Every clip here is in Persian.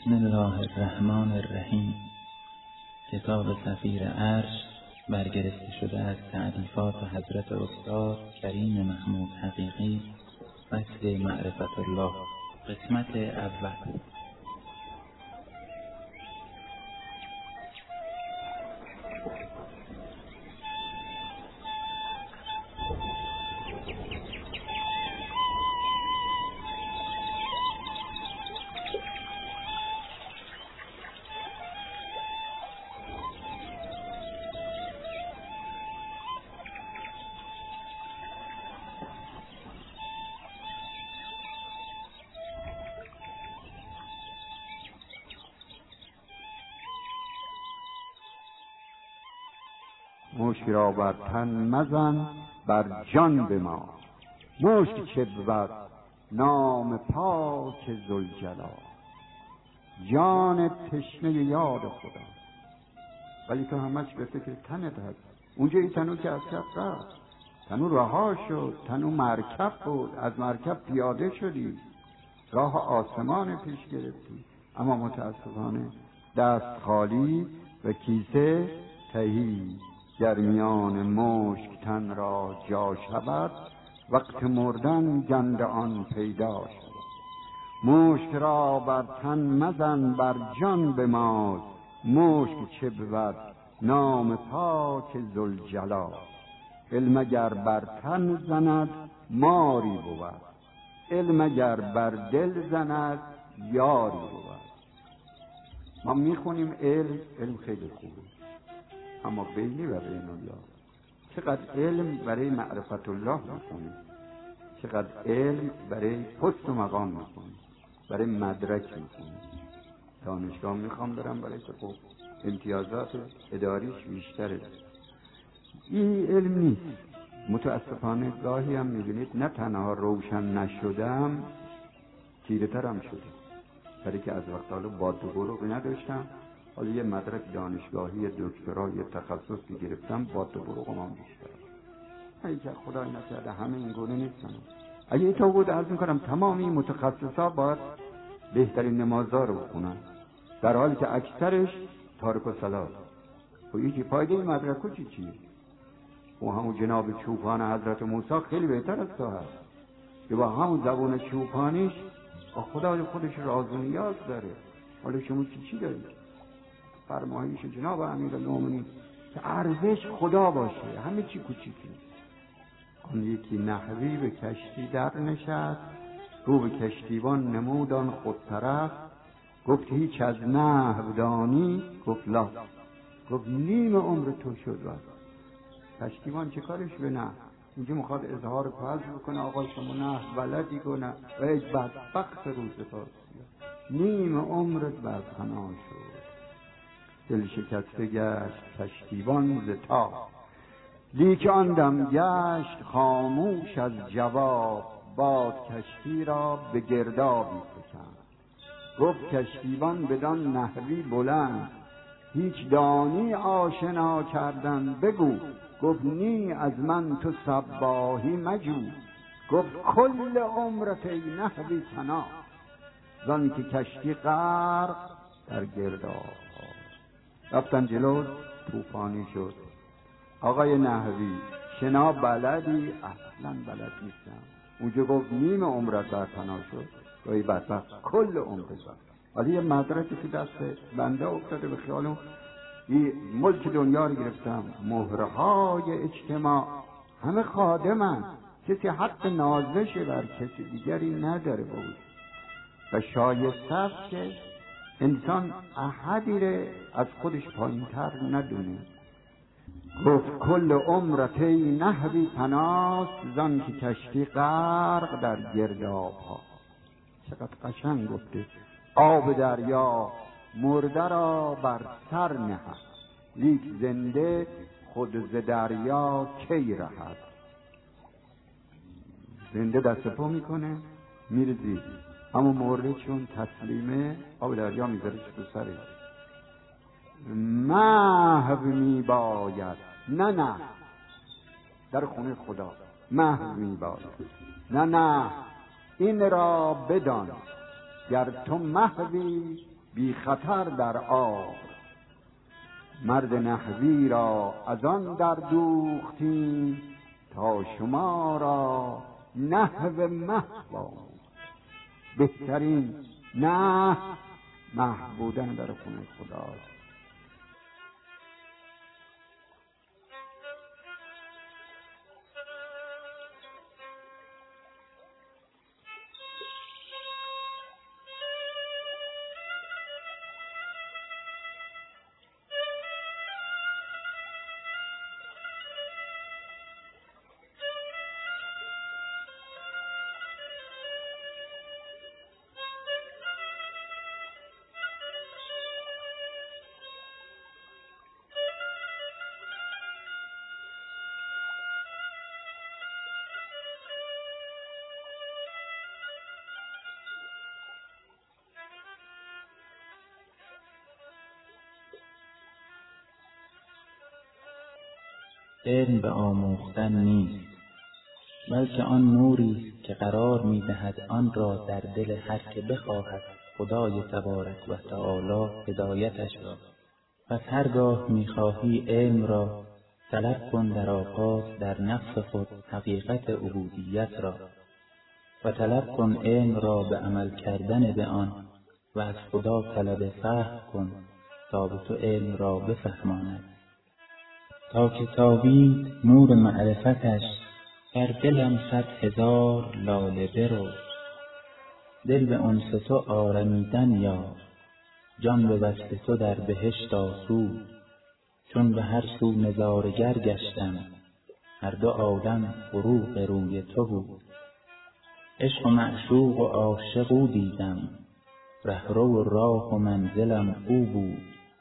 بسم الله الرحمن الرحیم. کتاب صفیر عرش برگرفته شده از تألیفات حضرت استاد کریم محمود حقیقی، فصل معرفت الله، قسمت اول. مشک را بر تن مزن بر جان بما، مشک چه بود نام پاک ذوالجلال. جان تشنه یاد خدا، ولی تو همش به فکر تنت هست. اونجا این تنو که از کف رفت، تنو رها شد، تنو مرکب بود، از مرکب پیاده شدی، راه آسمان پیش گرفتی، اما متاسفانه دست خالی و کیسه تهی. در میان مشک تن را جا شود، وقت مردن گند آن پیدا شود. مشک را بر تن مزن بر جان بماز، مشک چه بود نام پاک ذوالجلال. علم اگر بر تن زند ماری بود، علم اگر بر دل زند یاری بود. ما میخونیم علم خیلی خوبه، اما بینی و بین الله. چقدر علم برای معرفت الله میکنی، چقدر علم برای پست و مقام میکنی، برای مدرک میکنی. دانشگاه میخوام برم برای که خب امتیازات اداریش بیشتره. این علم نیست. متاسفانه گاهی هم میبینید نه تنها روشن نشدم، تیره ترم شده، برای که از وقت حالا باد و بروغی نداشتم. حالا یه مدرک دانشگاهی دکترا یه تخصصی گرفتم، باد و بروغم هم بیشتر. اگه خدای نکرده همه این گونه نیستن. اگه اینطور بود عرض میکنم تمام این متخصصا باید بهترین نمازها رو بخونن، در حالی که اکثرش تارک الصلات. و یکی فایده این مدرکو چیه؟ و همون جناب چوپان حضرت موسی خیلی بهتر از تو هست، که با همون زبون چوپانیش با خدای خودش راز و نیاز داره. حالا شما چی دارید؟ فرمایش جناب امیرالمومنین که ارزش خدا باشه، همه چی کوچیکی. آن یکی نحوی به کشتی در نشست، رو به کشتیبان نمودان خود طرف. گفت هیچ از نحو دانی؟ گفت لا. گفت نیم عمر تو شد. کشتیبان چه کارش به نحو؟ اینجا میخواد اظهار فضل بکنه، آقا شما نحو بلدی کنه و ای بدبخت روز پاس، نیم عمرت بر فنا شد. دل شکسته گشت کشتیبان ز تاب، لیک آن دم گشت خاموش از جواب. باد کشتی را به گردابی فکند، گفت کشتیبان بدان نحوی بلند. هیچ دانی آشنا کردن بگو، گفت نی از من تو صباحی مجو. گفت کل عمرت ای نحوی فنا، زان که کشتی غرق در گرداب. رفتن جلو، طوفانی شد. آقای نحوی شنا بلدی؟ اصلا بلد نیستم. اونجا گفت نیم عمرت بر فنا شد، گاهی بدبخت کل عمرت بر. ولی یه مدرکی که دست بنده افتاده به خیالم، این ملک دنیا رو گرفتم، مهرهای اجتماع همه خادمن، کسی حق نازش بر کسی دیگری نداره بود و شایسته است که انسان احدی رو از خودش پایین تر ندونه. گفت کل عمرت ای نحوی فناست، زان که کشتی غرق در گرداب ها. چقدر قشنگ گفته. آب دریا مرده را بر سر نهد، لیک زنده خود ز دریا کی رهد. زنده دست پا میکنه میره زیر، اما مرده چون تسلیمه آب دریا میذاره تو سرش. محو میباید، نه در خونه خدا محو میباید، نه این را بدان، گر تو محوی بی خطر در آب. مرد نحوی را از آن در دوختیم، تا شما را نحو محو. بهترین نه محو بودن در خونه خداست. علم به آموختن نیست، بلکه آن نوری است که قرار می‌دهد آن را در دل هر که بخواهد خدای تبارک و تعالی هدایتش را. پس هرگاه می‌خواهی علم را، طلب کن در آغاز در نفس خود حقیقت عبودیت را، و طلب کن علم را به عمل کردن به آن، و از خدا طلب فهم کن تا به تو علم را بفهماند. تا که تابید نور معرفتش، در دلم 100,000 لاله برشت. دل به انس تو آرمیدن یافت، جان به وصل تو در بهشت آسود. چون به هر سو نظارگر گشتم، هر دو عالم فروغ روی تو بود. عشق و معشوق و عاشق او دیدم، رهرو و راه و منزلم او بود.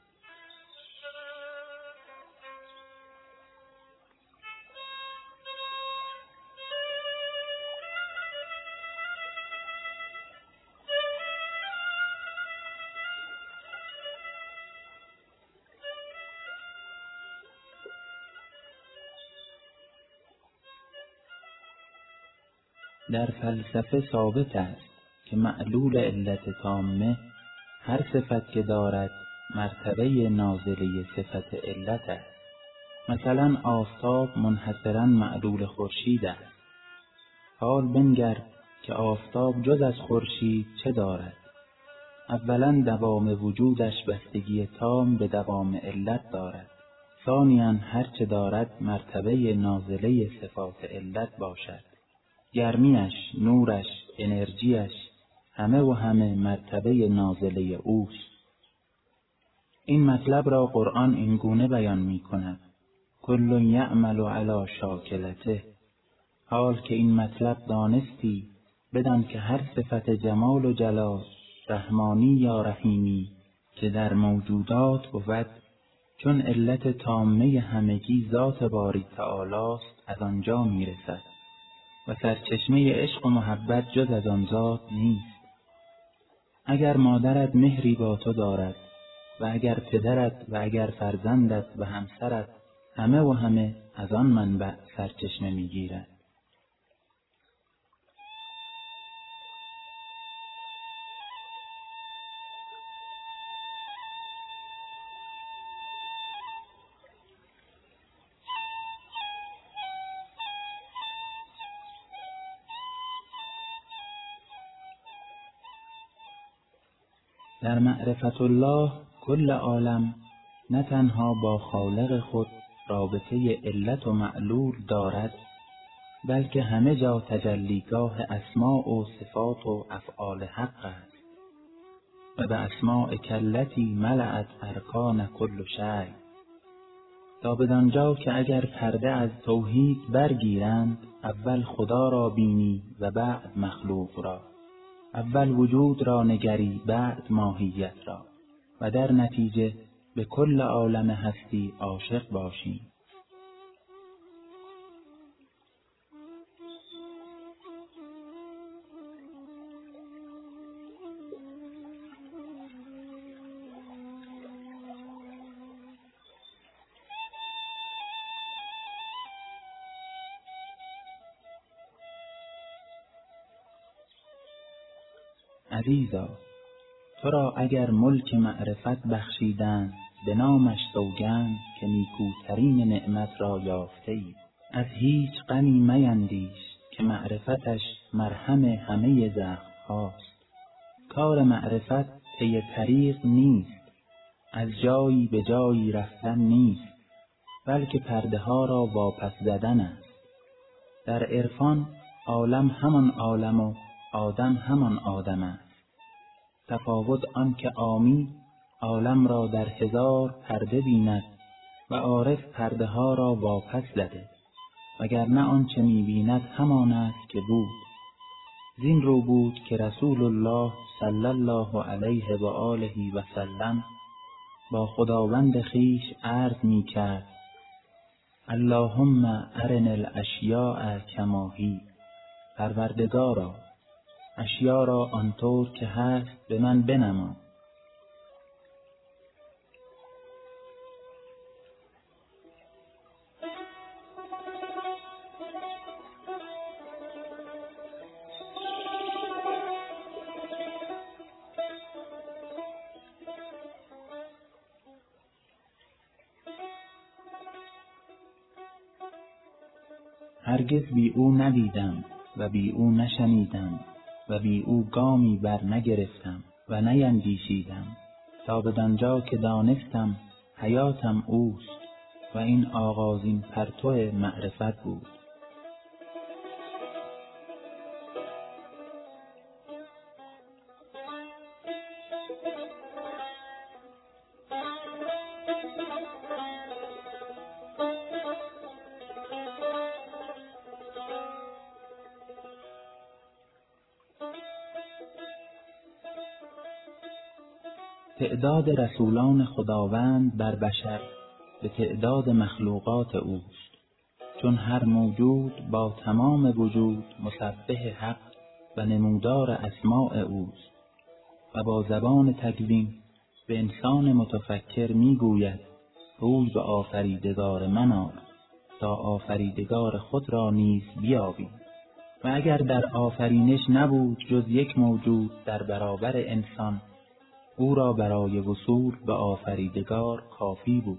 در فلسفه ثابت است که معلول علت تامه هر صفت که دارد مرتبه نازله صفت علت است. مثلا آفتاب منحصراً معلول خورشید است. حال بنگر که آفتاب جز از خورشید چه دارد؟ اولاً دوام وجودش بستگی تام به دوام علت دارد. ثانیاً هر چه دارد مرتبه نازله صفات علت باشد. گرمیش، نورش، انرژیش، همه و همه مرتبه نازله اوست. این مطلب را قرآن این گونه بیان می کند: کل یعمل علی شاکلته. حال که این مطلب دانستی، بدان که هر صفت جمال و جلال، رحمانی یا رحیمی، که در موجودات بود، چون علت تامه همگی ذات باری تعالی است، از آنجا می رسد و سرچشمه عشق و محبت جز از آن ذات نیست. اگر مادرت مهری با تو دارد، و اگر پدرت و اگر فرزندت و همسرت همه و همه از آن منبع سرچشمه می‌گیرد. در معرفت الله کل عالم نه تنها با خالق خود رابطه علت و معلول دارد، بلکه همه جا تجلیگاه اسماء و صفات و افعال حق است و به اسماء کلتی ملأت ارکان کل شیء، تا بدانجا که اگر پرده از توحید برگیرند، اول خدا را بینی و بعد مخلوق را، اول وجود را نگری بعد ماهیت را، و در نتیجه به کل عالم هستی عاشق باشی. عزیزا، تو را اگر ملک معرفت بخشیدند، به نامش سوگند که نیکوترین نعمت را یافته‌ای. از هیچ غمی میندیش که معرفتش مرهم همه زخم‌هاست. کار معرفت طی طریق نیست، از جایی به جایی رفتن نیست، بلکه پرده ها را واپس زدن است. در عرفان عالم همان عالم و آدم همان آدم است. تفاوت آن که عامی عالم را در هزار پرده بیند و عارف پرده ها را واپس زده، وگرنه آنچه می بیند همان است که بود. زین رو بود که رسول الله صلی الله علیه و آله و سلم با خداوند خویش عرض می کرد: اللهم ارنا الاشیاء کما هی. پروردگارا، اشیا را آنطور که هست به من بنما. هرگز بی او ندیدم و بی او نشنیدم و بی او گامی بر نگرفتم و نیندیشیدم، تا بدانجا که دانستم حیاتم اوست و این آغازین پرتو معرفت بود. تعداد رسولان خداوند بر بشر به تعداد مخلوقات اوست، چون هر موجود با تمام وجود مسبح حق و نمودار اسماء اوست و با زبان تکوین به انسان متفکر می گوید روی به آفریدگار من آر تا آفریدگار خود را نیز بیابی. و اگر در آفرینش نبود جز یک موجود در برابر انسان، او را برای وصول به آفریدگار کافی بود.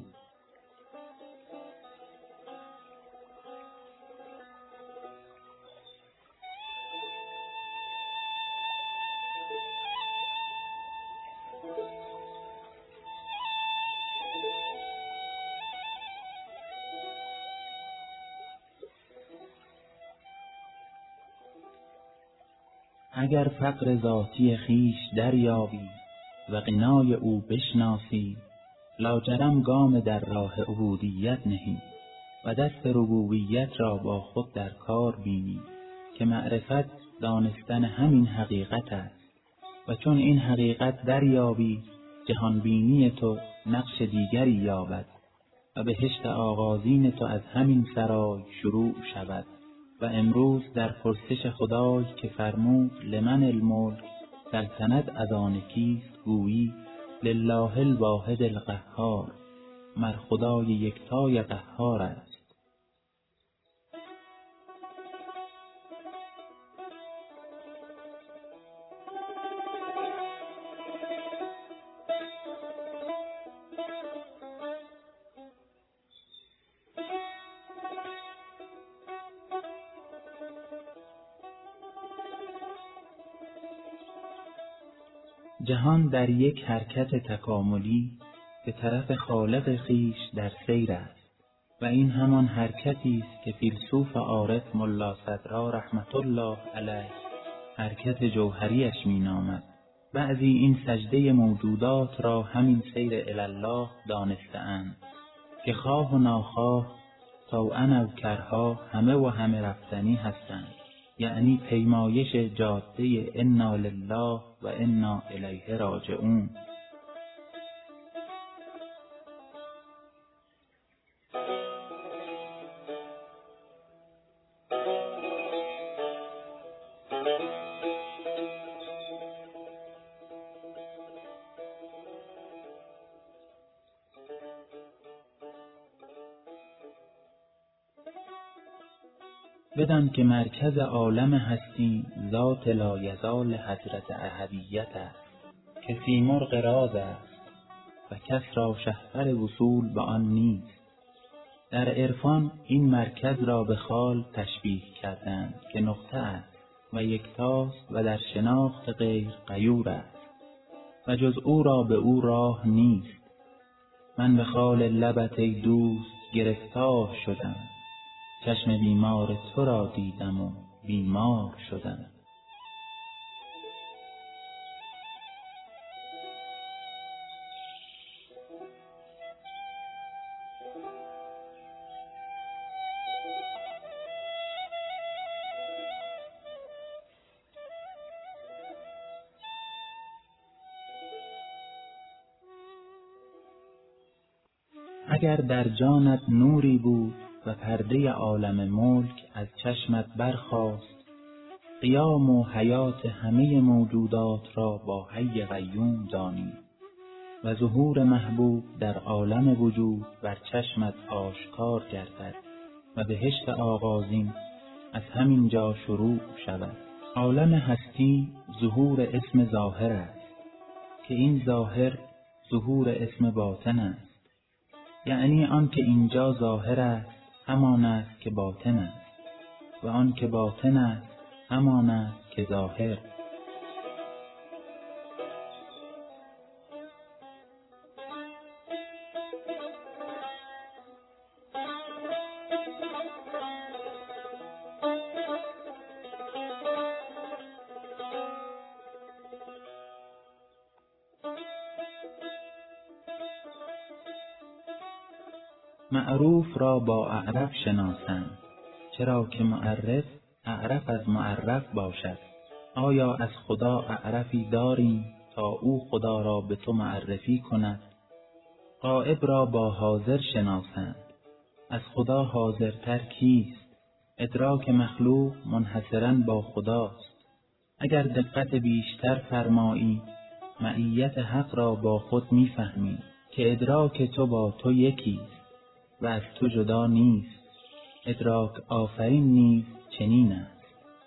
اگر فقر ذاتی خویش دریابی و غنای او بشناسی، لاجرم گام در راه عبودیت نهی و دست ربوبیت را با خود در کار بینی، که معرفت دانستن همین حقیقت است. و چون این حقیقت دریابی، جهان بینی تو نقش دیگری یابد و بهشت آغازین تو از همین سرای شروع شود. و امروز در پرسش خدای که فرمود لمن الملک، سلطنت از آن کیست، گویی لله الواحد القهار، مر خدای یکتای قهار است. جهان در یک حرکت تکاملی به طرف خالق خویش در سیر است و این همان حرکتی است که فیلسوف عارف ملا صدرا رحمت الله علیه حرکت جوهریش مینامد. بعضی این سجده موجودات را همین سیر الی دانسته‌اند که خواه و ناخواه، طوعا و کرها، همه و همه رفتنی هستند، یعنی پیمایش جاده انا لله و انا الیه راجعون. بدان که مرکز عالم هستی ذات لایزال حضرت احدیت است که سیمرغ راز است و کس را شهپر وصول به آن نیست. در عرفان این مرکز را به خال تشبیه کردند که نقطه است و یکتاست و در شناخت غیر غیور است و جز او را به او راه نیست. من به خال لبت ای دوست گرفتار شدم، چشم بیمار تو را دیدم و بیمار شدم. اگر در جانت نوری بود و پرده عالم ملک از چشمت برخاست، قیام و حیات همه موجودات را با حی قیوم دانی و ظهور محبوب در عالم وجود بر چشمت آشکار گردد و بهشت آغازین از همین جا شروع شود. عالم هستی ظهور اسم ظاهر است که این ظاهر ظهور اسم باطن است، یعنی آن که اینجا ظاهر است همان است که باطن است و آن که باطن است همان است که ظاهر. معروف را با اعرف شناسند، چرا که معرف اعرف از معرف باشد. آیا از خدا اعرفی داریم تا او خدا را به تو معرفی کند؟ غایب را با حاضر شناسند، از خدا حاضرتر کیست؟ ادراک مخلوق منحصراً با خداست. اگر دقت بیشتر فرمایی معیت حق را با خود می‌فهمی که ادراک تو با تو یکیست و از تو جدا نیست. ادراک آفرین نیز چنین است.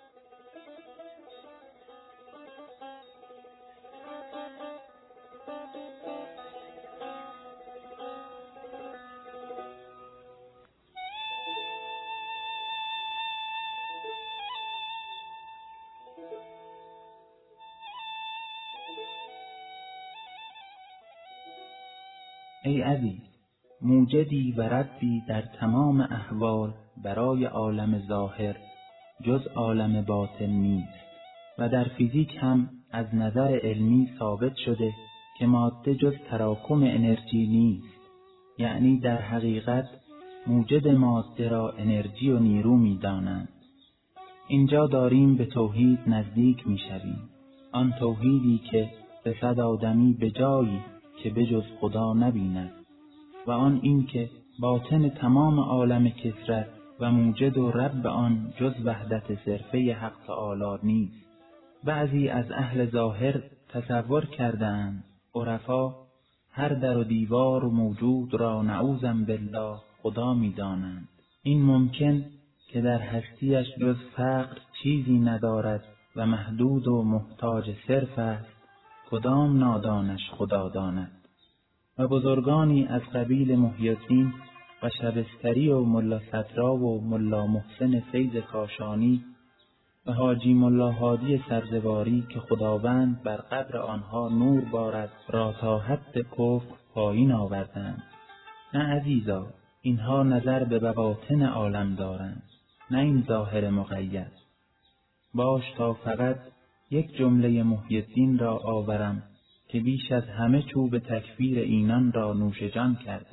ای عزیز، موجدی و ربی در تمام احوال برای عالم ظاهر جز عالم باطن نیست و در فیزیک هم از نظر علمی ثابت شده که ماده جز تراکم انرژی نیست، یعنی در حقیقت موجد ماده را انرژی و نیرو می دانند. اینجا داریم به توحید نزدیک می شویم، آن توحیدی که رسد آدمی به جایی که بجز خدا نبیند و آن این که باطن تمام عالم کثرت و موجد و رب آن جز وحدت صرفه حق تعالی نیست. بعضی از اهل ظاهر تصور کردند عرفا هر در و دیوار و موجود را نعوذا بالله خدا می دانند. این ممکن که در هستیش جز فقر چیزی ندارد و محدود و محتاج صرف است، کدام نادانش خدا داند. و بزرگانی از قبیل محی الدین و شبستری و ملا صدرا و ملا محسن فیض کاشانی و حاجی ملا هادی سبزواری که خداوند بر قبر آنها نور بارد را تا حد کفر پایین آوردند. نه عزیزا، اینها نظر به بواطن عالم دارند، نه این ظاهر مقید. باش تا فقط یک جمله محی الدین را آورم که بیش از همه چوب تکفیر اینان را نوش جان کرده.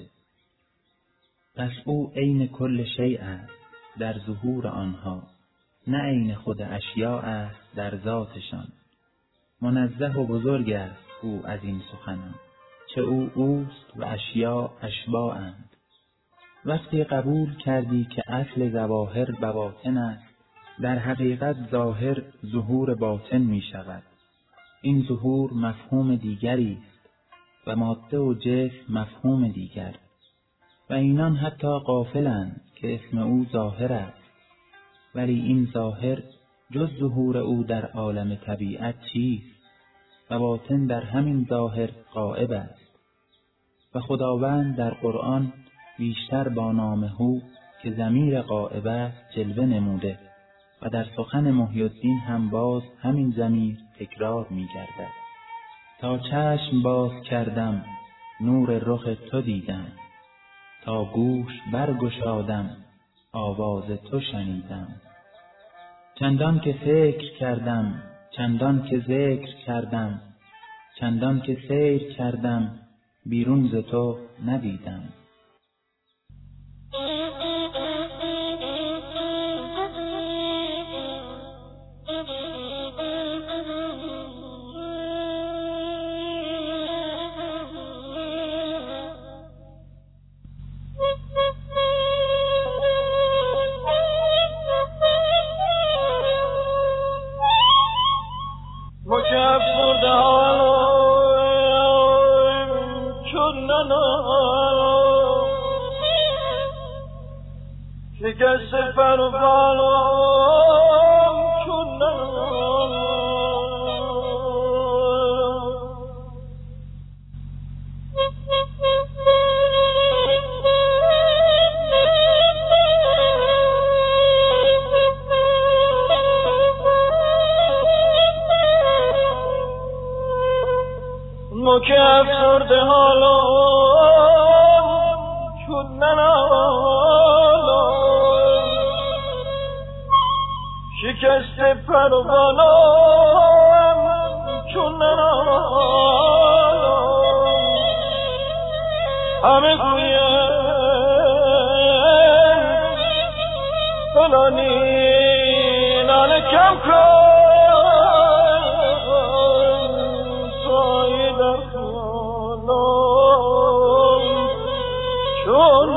پس او عین کل شیء است در ظهور آنها، نه عین خود اشیاء است در ذاتشان. منزه و بزرگ است او از این سخنان، چه او اوست و اشیاء اشباه‌اند. وقتی قبول کردی که اصل ظواهر بواطن است، در حقیقت ظاهر ظهور باطن می شود. این ظهور مفهوم دیگری است و ماده و جسم مفهوم دیگر، و اینان حتی غافلند که اسم او ظاهر است. ولی این ظاهر جز ظهور او در عالم طبیعت چیست؟ و باطن در همین ظاهر غائب است. و خداوند در قرآن بیشتر با نام هو که ضمیر غائب است جلوه نموده و در سخن محی الدین هم باز همین ضمیر تکرار می گردد. تا چشم باز کردم نور رخ تو دیدم، تا گوش برگشادم آواز تو شنیدم. چندان که فکر کردم، چندان که ذکر کردم، چندان که سیر کردم بیرون ز تو ندیدم. شکست فرقانم چونم ما که افسرده حالا چون شکست پروانم چون همه گویم فلانی نان کم کن سایی در خیالم چون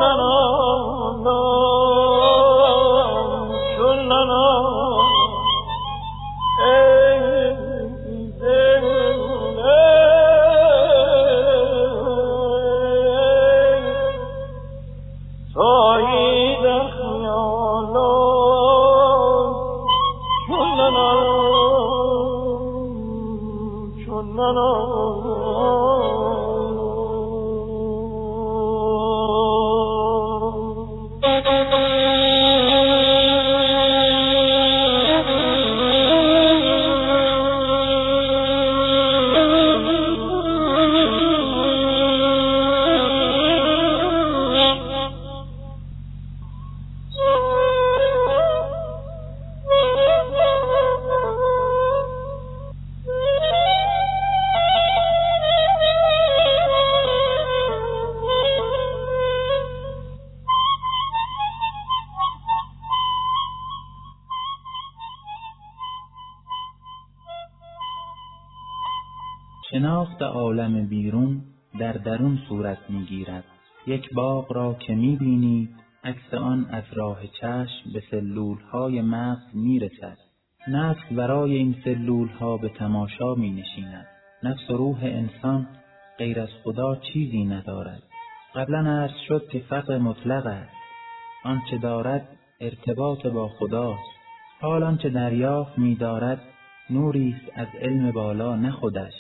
شناخت عالم بیرون در درون صورت می‌گیرد. یک باغ را که می‌بینید عکس آن از راه چشم به سلول‌های مغز می‌رسد. نفس برای این سلول‌ها به تماشا می‌نشیند. نفس و روح انسان غیر از خدا چیزی ندارد. قبلا عرض شد که فقر مطلق است. آنچه دارد ارتباط با خداست. حال آنچه دریافت می‌دارد نوری است از علم بالا نه خودش.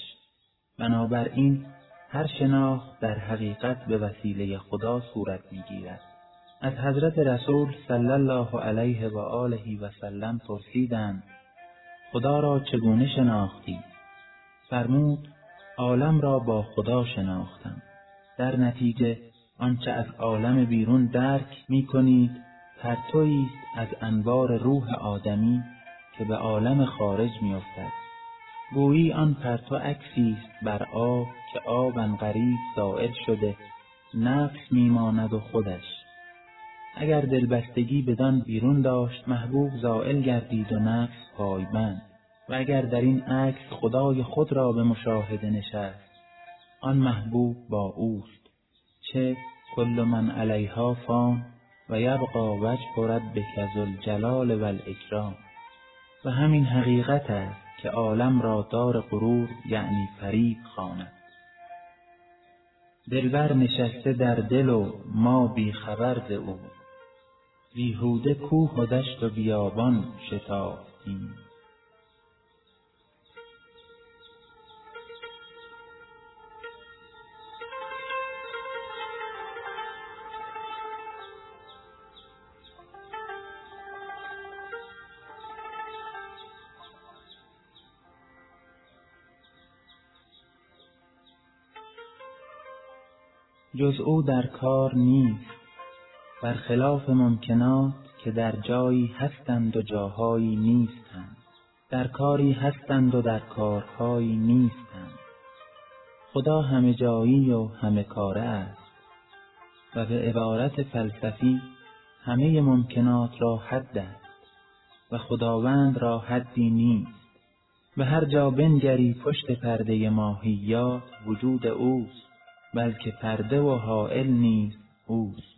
بنابراین هر شناخت در حقیقت به وسیله خدا صورت می‌گیرد. از حضرت رسول صلی الله علیه و آله و سلم پرسیدند خدا را چگونه شناختی؟ فرمود عالم را با خدا شناختم. در نتیجه آنچه از عالم بیرون درک می‌کنید پرتویی است از انوار روح آدمی که به عالم خارج می‌افتد. گویی آن پرتو عکسی است بر آب که آب عنقریب زائل شده نفس میماند و خودش. اگر دلبستگی بدان بیرون داشت محبوب زائل گردید و نفس پایبند. و اگر در این عکس خدای خود را به مشاهده نشست آن محبوب با اوست. چه کل من علیها فان و یبقی وجه ربک ذوالجلال و الاکرام. و همین حقیقت است که عالم را دار غرور یعنی فریب خواند. دلبر نشسته در دل و ما بی خبر ز او، بیهوده کوه و دشت و بیابان شتافتیم. جز او در کار نیست، برخلاف ممکنات که در جایی هستند و جاهایی نیستند، در کاری هستند و در کارهایی نیستند. خدا همه جایی و همه کاره است و به عبارت فلسفی همه ممکنات را حد است و خداوند را حدی نیست. به هر جا بنگری پشت پرده ماهیات وجود اوست، بلکه پرده و حائل نیز اوست.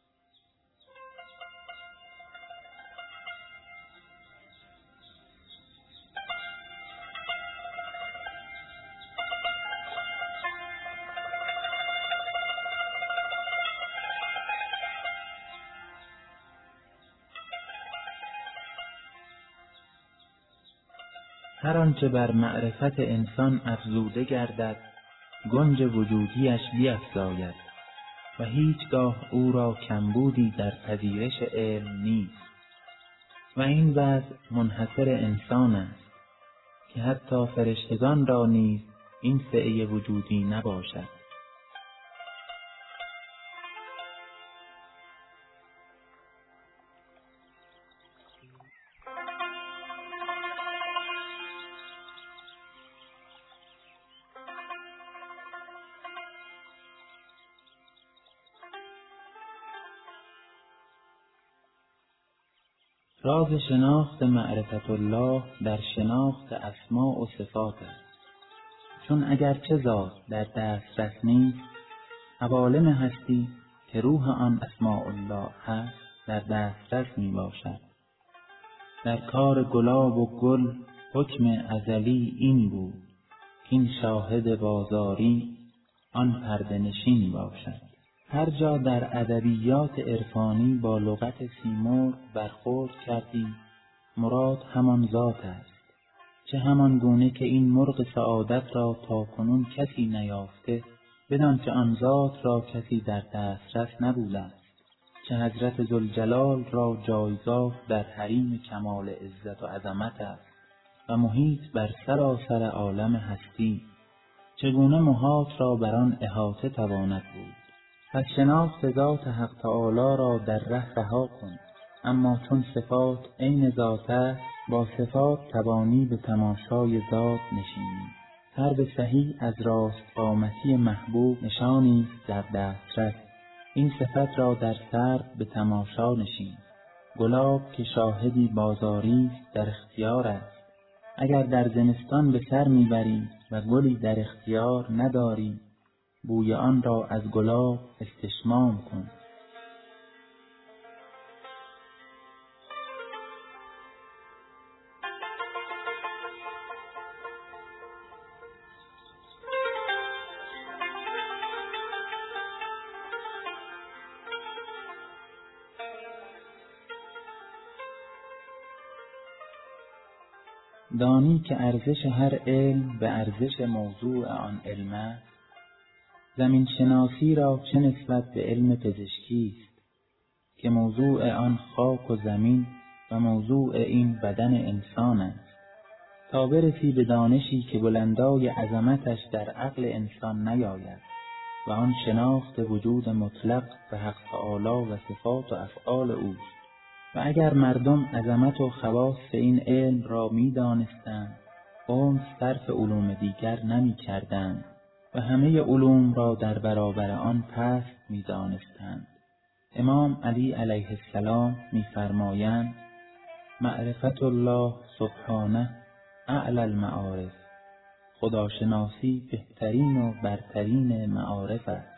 هر آنچه بر معرفت انسان افزوده گردد گنج وجودیش بیفزاید و هیچگاه او را کمبودی در پذیرش علم نیست. و این وضع منحصر انسان است که حتی فرشتگان را نیز این سعی وجودی نباشد. راز شناخت معرفت الله در شناخت اسماء و صفات است. چون اگرچه ذات در دسترس نیست، عوالم هستی که روح آن اسماء الله هست در دسترس می باشد. در کار گلاب و گل حکم ازلی این بود که این شاهد بازاری آن پرده نشین باشد. هر جا در ادبیات عرفانی با لغت سیمرغ برخورد کردی، مراد همان ذات است. چه همان گونه که این مرغ سعادت را تا کنون کسی نیافته، بدان که آن ذات را کسی در دسترس نبوده است. چه حضرت ذوالجلال را جایگاه در حریم کمال عزت و عظمت است و محیط بر سراسر عالم هستی، چگونه محاط را بر آن احاطه تواند بود. پس شناخت ذات حق تعالی را در ره رها کن. اما چون صفات عین ذات است، با صفات توانی به تماشای ذات نشینی. هر به صحیح از راستقامتی محبوب نشانی در دسترس. این صفت را در سر به تماشا نشین. گلاب که شاهدی بازاری است در اختیار است. اگر در زمستان به سر میبری و گلی در اختیار نداری، بوی آن را از گلاب استشمام کن. دانی که ارزش هر علم به ارزش موضوع آن علم است. زمین شناسی را چه نسبت به علم پزشکی است که موضوع آن خاک و زمین و موضوع این بدن انسان است. تا برسی به دانشی که بلندای عظمتش در عقل انسان نیاید و آن شناخت وجود مطلق و حق تعالی و صفات و افعال اوست. و اگر مردم عظمت و خواص این علم را می دانستند، عمر صرف علوم دیگر نمی کردند و همه علوم را در برابر آن پست می دانستند. امام علی علیه السلام می فرمایند: معرفت الله سبحانه اعلی المعارف. خداشناسی بهترین و برترین معارف است.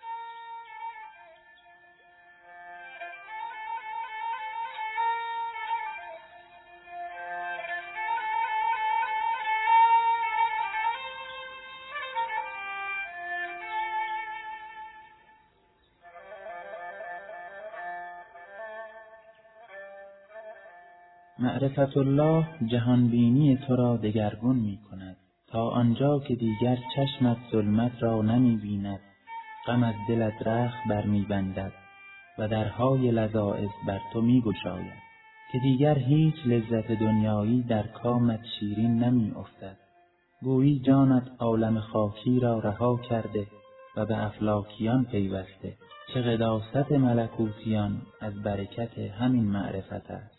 معرفت الله جهانبینی تو را دگرگون می کند تا آنجا که دیگر چشمت ظلمت را نمی بیند، غم از دلت رخت بر می بندد و درهای لذائذ بر تو می گشاید که دیگر هیچ لذت دنیایی در کامت شیرین نمی افتد. گویی جانت عالم خاکی را رها کرده و به افلاکیان پیوسته. چه قداست ملکوتیان از برکت همین معرفت است.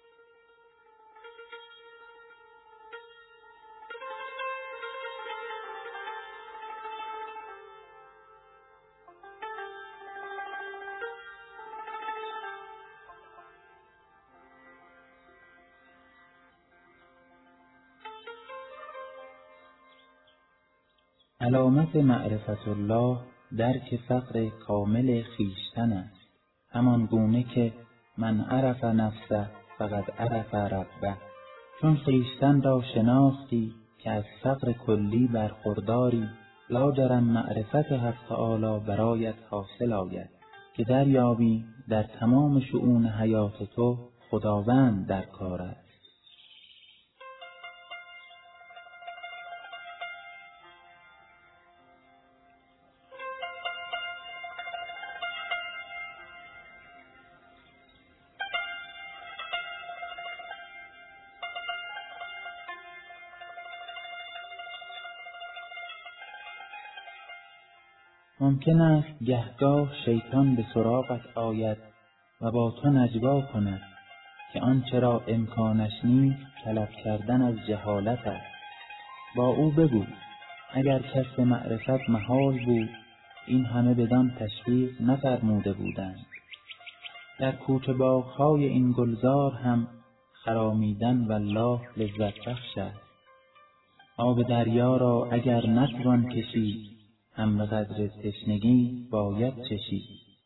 علامت معرفت الله درک فقر کامل خویشتن است، همان گونه که من عرف نفسه فقد عرف ربه. چون خویشتن را شناختی که از فقر کلی برخورداری، لاجرم معرفت حق تعالی برایت حاصل آید که دریابی در تمام شؤون حیات تو خداوند در کار است. ممکن است گهگاه شیطان به سراغت آید و با تو نجوا کند که آنچه را امکانش نیست طلب کردن از جهالت است. با او بگو اگر کسب معرفت محال بود این همه بدان تشویق نفرموده بودند. در کوچه باغ‌های این گلزار هم خرامیدن والله لذت بخش است. آب دریا را اگر نتوان کشید هم به قدر تشنگی باید چشید.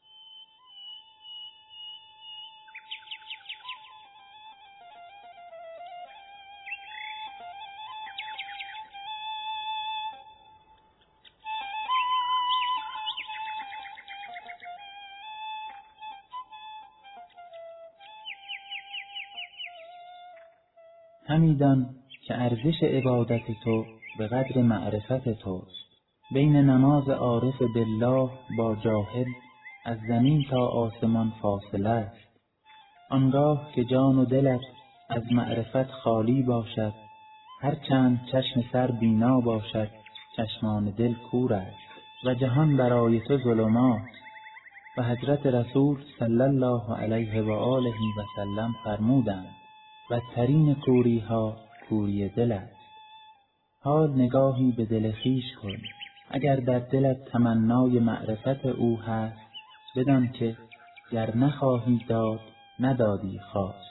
همیدان که ارزش عبادت تو به قدر معرفت توست. بین نماز عارف بالله با جاهل از زمین تا آسمان فاصله است. آنگاه که جان و دلت از معرفت خالی باشد، هرچند چشم سر بینا باشد چشمان دل کور است و جهان برای تو ظلمات. و حضرت رسول صلی الله علیه و آله و سلم فرمودند بدترین کوری ها کوری دل است. حال نگاهی به دل خویش کن، اگر در دلت تمنای معرفت او هست بدان که گر نخواهی داد ندادی خواست.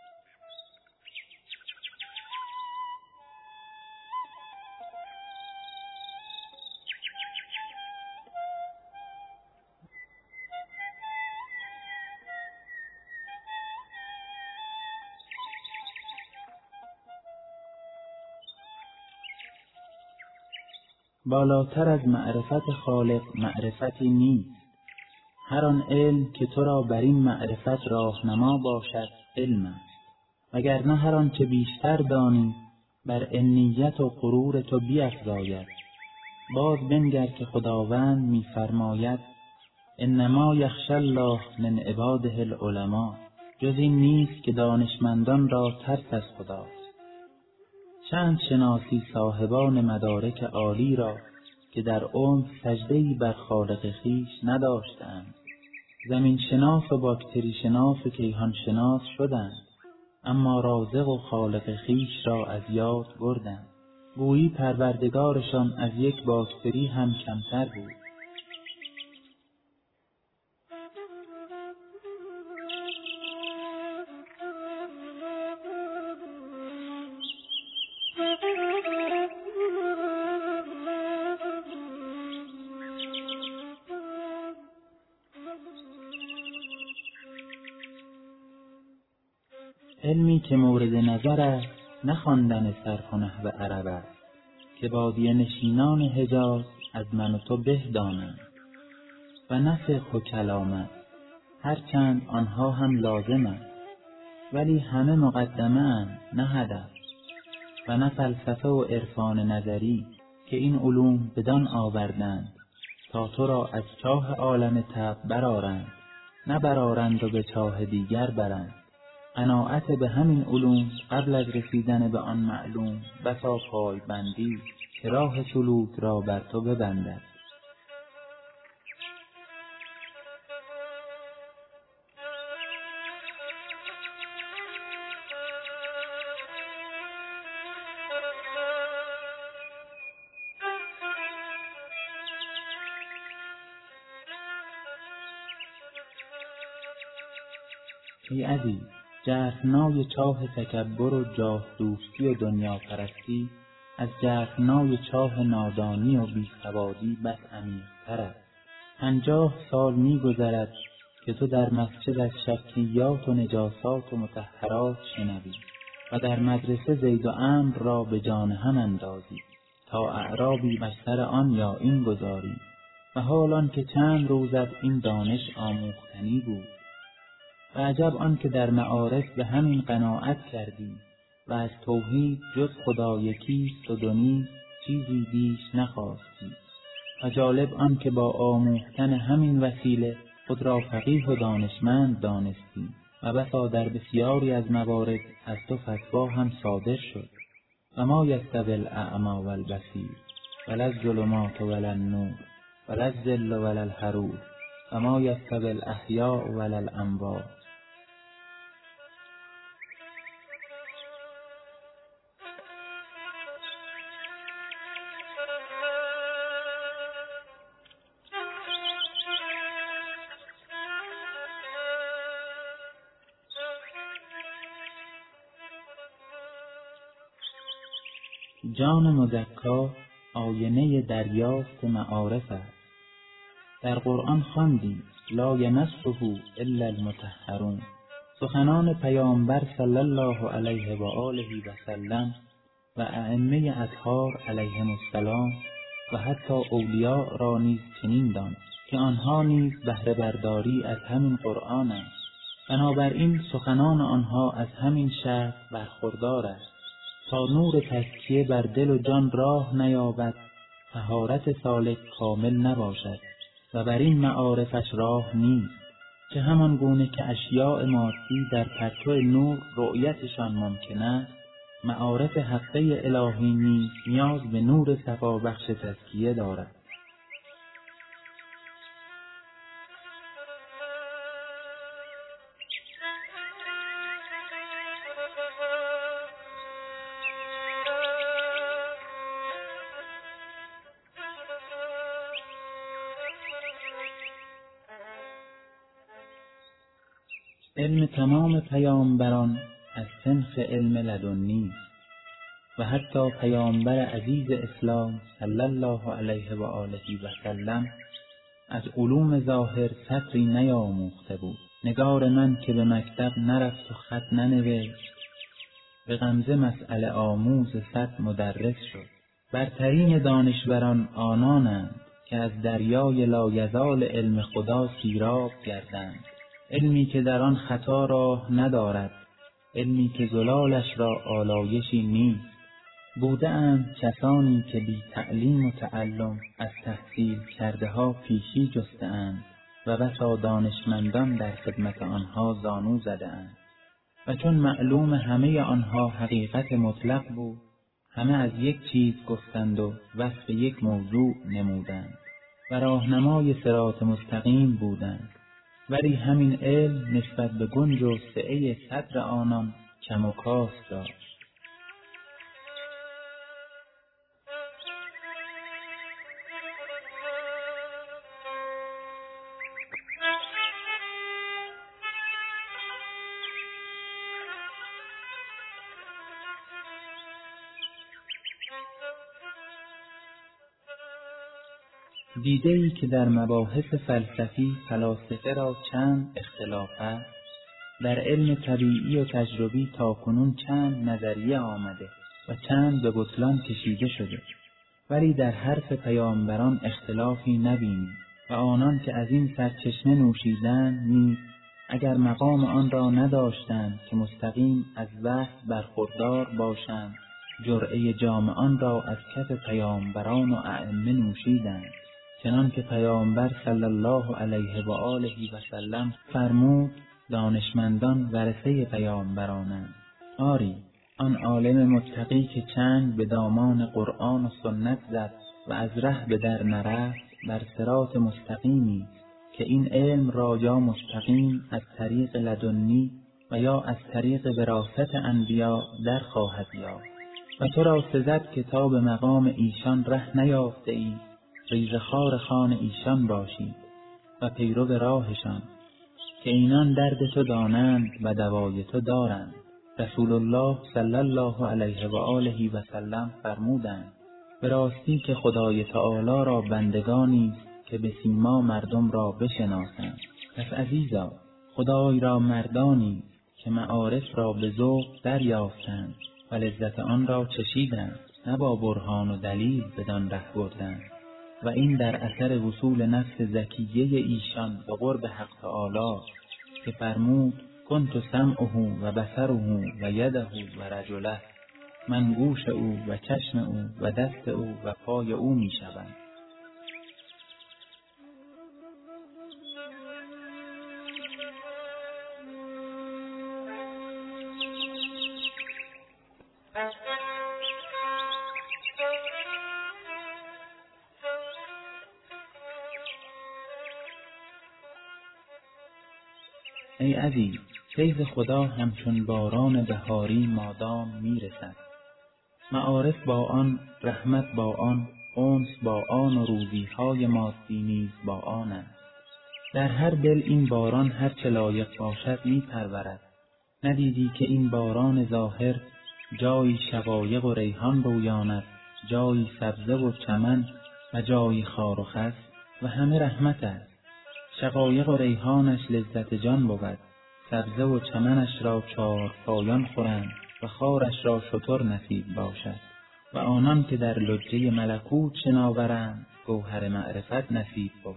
بالاتر از معرفت خالق معرفتی نیست. هر آن علم که تو را بر این معرفت راهنما باشد علم است. وگرنه هر آنچه بیشتر دانی بر امنیت و غرور تو بیفزاید. باز بنگر که خداوند می‌فرماید انما یخشی الله من عباده العلماء. جز این نیست که دانشمندان را ترس از خداست. چند شناسی صاحبان مدارک عالی را که در عمر سجده‌ای بر خالق خویش نداشتند. زمین شناس و باکتری شناس و کیهان شناس شدند، اما رازق و خالق خویش را از یاد بردند. گویی پروردگارشان از یک باکتری هم کمتر بود. علمی که مورد نظر است نه خواندن صرف و نحو عرب است که بادیه نشینان حجاز از من و تو به دانند و نه فقه و کلامت، هرچند آنها هم لازمند ولی همه مقدمه اند نه هدف، و نه فلسفه و عرفان نظری که این علوم بدان آوردند تا تو را از چاه عالم طبع برآرند، نه برآرند و به چاه دیگر برند. قناعت به همین علوم قبل از رسیدن به آن معلوم بسا پایبندی که راه سلوک را بر تو ببندد. ای عزیز، جرفنای چاه تکبر و جاه دوستی و دنیا پرستی از جرفنای چاه نادانی و بیسوادی بس عمیق‌تر است. 50 سال می‌گذرد که تو در مسجد از شرکیات و نجاسات و مطهرات شنوی و در مدرسه زید و عمرو را به جان هم اندازی تا اعرابی بر سر آن یا این گذاری و حالان که چند روزت این دانش آموختنی بود. و عجب آن که در معارف به همین قناعت کردی و از توحید جز خدا یکیست و دو نیست چیزی بیش نخواستی. و جالب آن که با آموختن همین وسیله خود را فقیه و دانشمند دانستی و بسا در بسیاری از موارد از تو فتوا هم صادر شد. و ما یستوی الاعمی و البصیر ولا الظلمات ولا النور ولا الظل ولا الحرور و ما یستوی الاحیاء ولا الاموات. جان مزکا آینه دریافت معارف است. در قرآن خواندی لا یمسه الا المطهرون. سخنان پیامبر صلی الله علیه و آله و سلم و ائمه اطهار علیهم السلام و حتی اولیاء را نیز چنین دان که آنها نیز بهره برداری از همین قرآن است. بنابراین سخنان آنها از همین شرط برخوردار است تا نور تزکیه بر دل و جان راه نیابد، طهارت سالک کامل نباشد و بر این معارفش راه نیست. که همان گونه که اشیاء مادی در پرتو نور رؤیتشان ممکن است، معارف حقه الهی نیز نیاز به نور صفا بخش تزکیه دارد. علم تمام پیامبران از صنف علم لدنی است و حتی پیامبر عزیز اسلام صلی الله علیه و آله و سلم از علوم ظاهر سطری نیاموخته بود. نگار من که به مکتب نرفت و خط ننوشت، به غمزه مسئله آموز صد مدرس شد. برترین دانشوران آنانند که از دریای لایزال علم خدا سیراب گردند. علمی که در آن خطا راه ندارد، علمی که زلالش را آلایشی نیست. بوده اند کسانی که بی تعلیم و تعلم از تحصیل کرده ها پیشی جسته اند و بسا دانشمندان در خدمت آنها زانو زده اند و چون معلوم همه آنها حقیقت مطلق بود، همه از یک چیز گفتند و وصف یک موضوع نمودند و راهنمای صراط مستقیم بودند، ولی همین علم نسبت به گنج و سعه صدر آنان کم و کاست داشت. دیده‌ای که در مباحث فلسفی فلاسفه را چند اختلاف است، در علم طبیعی و تجربی تاکنون چند نظریه آمده و چند به بطلان کشیده شده، ولی در حرف پیامبران اختلافی نبینی و آنان که از این سرچشمه نوشیدند نیز اگر مقام آن را نداشتند که مستقیم از وحی برخوردار باشند، جرعه جام آن را از کف پیامبران و ائمه نوشیدند، چنان که پیامبر صلی الله علیه و آله و سلم فرمود دانشمندان ورثه پیامبرانند. آری، آن عالم متقی که چنگ به دامان قرآن و سنت زد و از ره به در نرفت، بر صراط مستقیمی که این علم را یا مستقیم از طریق لدنی و یا از طریق وراثت انبیا در خواهد یافت و تو را سزد که تا به مقام ایشان ره نیافته ای، ریزخوار خوان ایشان باشی و پیرو راهشان که اینان درد تو دانند و دوای تو دارند. رسول الله صلی الله علیه و آله و سلم فرمودند: به راستی که خدای تعالی را بندگانی که به سیما مردم را بشناسند. پس عزیزا، خدای را مردانی که معارف را به ذوق دریافتند و لذت آن را چشیدند، نه با برهان و دلیل بدان ره بردند. و این در اثر وصول نفس زکیه ایشان به قرب حق تعالی که فرمود: کنت سمعه و بصره و یده و رجله، من گوش او و چشم او و دست او و پای او می شوم. ای عزیز، فیض خدا همچون باران بهاری مادام میرسد. معارف با آن، رحمت با آن، انس با آن و روزیهای مادی نیز با آن است. در هر دل این باران هر چه لایق باشد میپرورد. ندیدی که این باران ظاهر جایی شقایق و ریحان رویاند، جایی سبزه و چمن و جایی خار و خس، و همه رحمت است. شقایق و ریحانش لذت جان بود، سبزه و چمنش را چار پایان خورند و خارش را شتر نصیب باشد. و آنان که در لجه ملکوت شناورند، گوهر معرفت نصیب بود.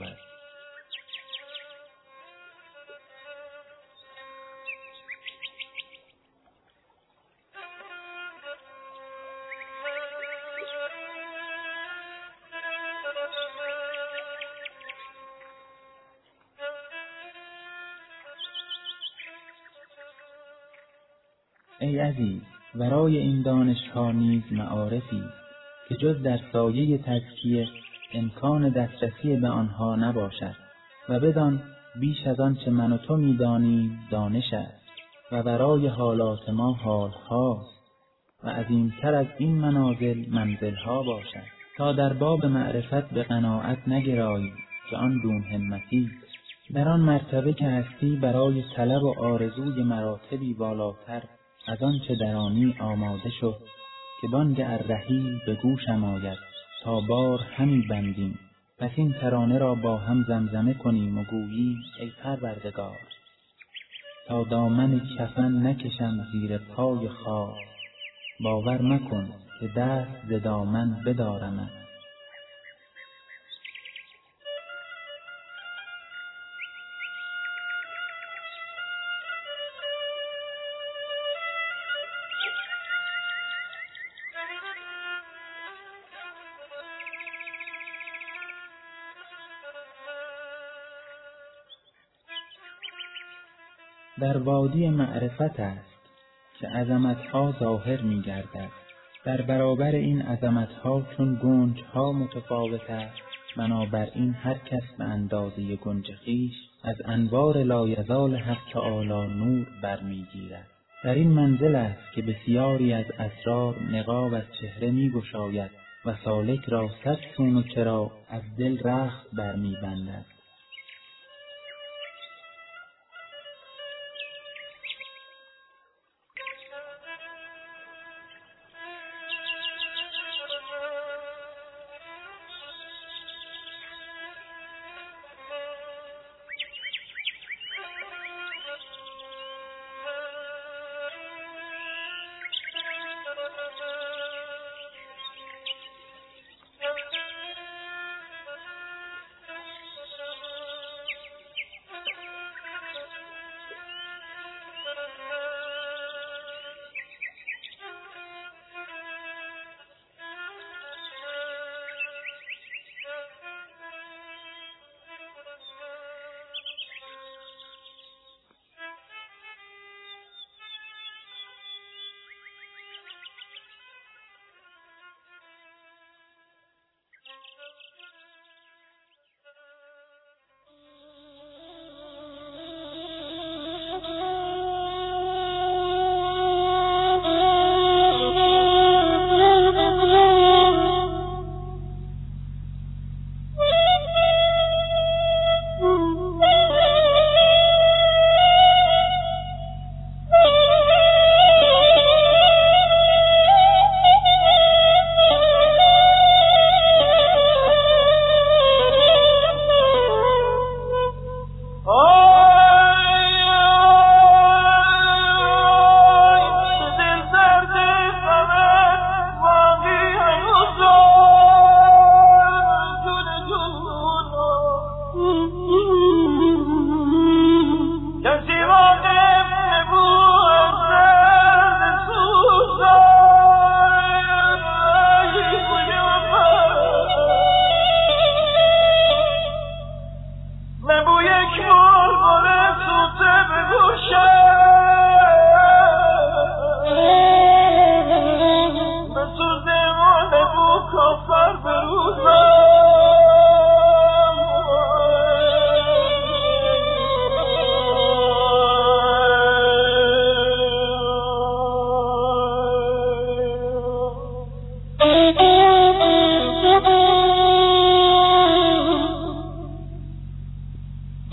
ای عزیز، ورای این دانش‌ها نیز معارفی که جز در سایه تزکیه امکان دسترسی به آنها نباشد. و بدان بیش از آن چه من و تو می‌دانیم دانش است و ورای حالات ما حال‌هاست و عظیم‌تر از این منازل منزل‌ها باشد. تا در باب معرفت به قناعت نگرایی که آن دون همتی، در آن مرتبه که هستی برای طلب و آرزوی مراتبی بالاتر از آن چه درانی آماده شد که بانگ الرحیل به گوشم آید تا بار همی بندیم. پس این ترانه را با هم زمزمه کنیم و گوییم: ای پروردگار، تا دامن کفن نکشم زیر پای خار، باور مکن که دست ز دامن بدارم. در وادی معرفت است که عظمتها ظاهر می گردد. در برابر این عظمتها چون گنجها متفاوت است، بنابراین هر کس به اندازه گنج خویش از انوار لایزال حق تعالی نور برمی گیرد. در این منزل است که بسیاری از اسرار نقاب از چهره می گشاید و سالک را صد چون و چرا از دل رخت برمی بندد.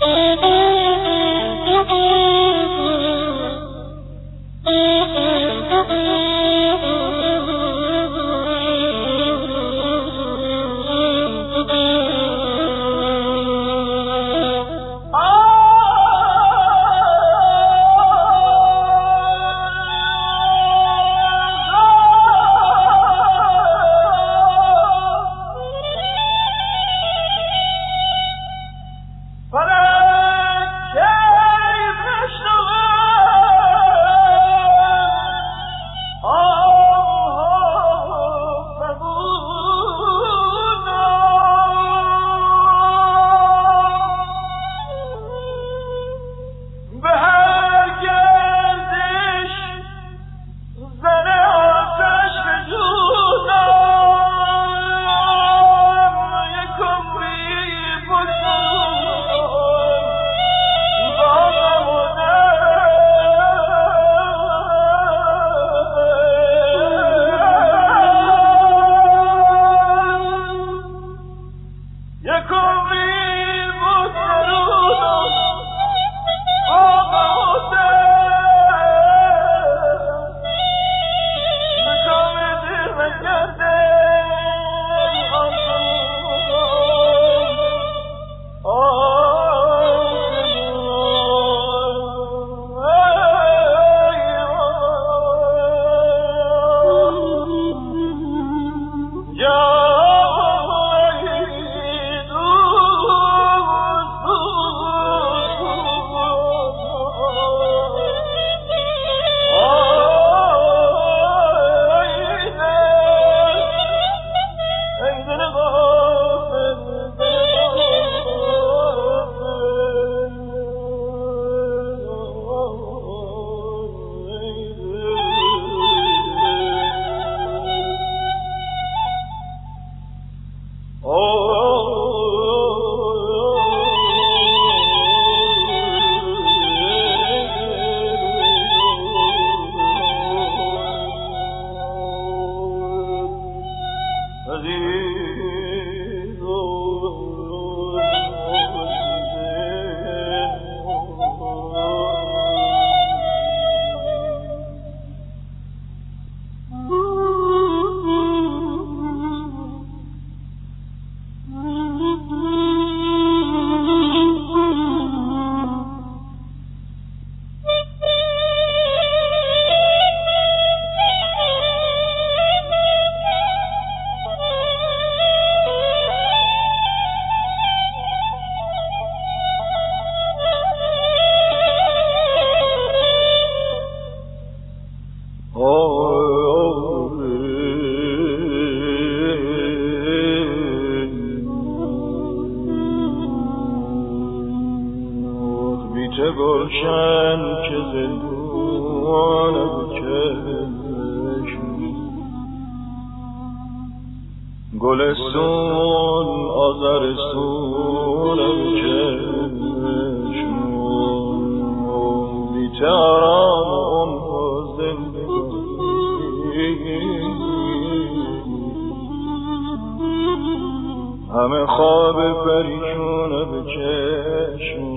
همه خواب پریشونه به چشم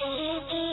Thank you.